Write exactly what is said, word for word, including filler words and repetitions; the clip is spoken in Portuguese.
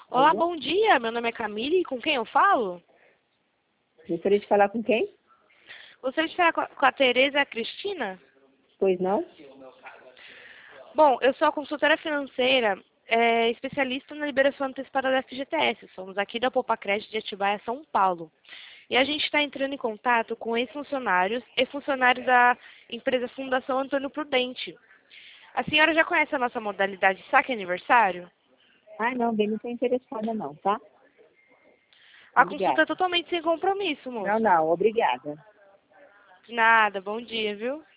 Olá, Alô? bom dia. Meu nome é Camille. Com quem eu falo? Gostaria de falar com quem? Gostaria de falar com a, com a Tereza e a Cristina? Pois não? Bom, eu sou a consultora financeira, é, especialista na liberação antecipada da F G T S. Somos aqui da Poupa Crédito de Atibaia, São Paulo. E a gente está entrando em contato com ex-funcionários e funcionários da empresa Fundação Antônio Prudente. A senhora já conhece a nossa modalidade saque aniversário? Ah, não, bem, não estou interessada não, tá? A consulta é Obrigada. totalmente sem compromisso, Não, moça. não, obrigada. De nada, bom dia, viu?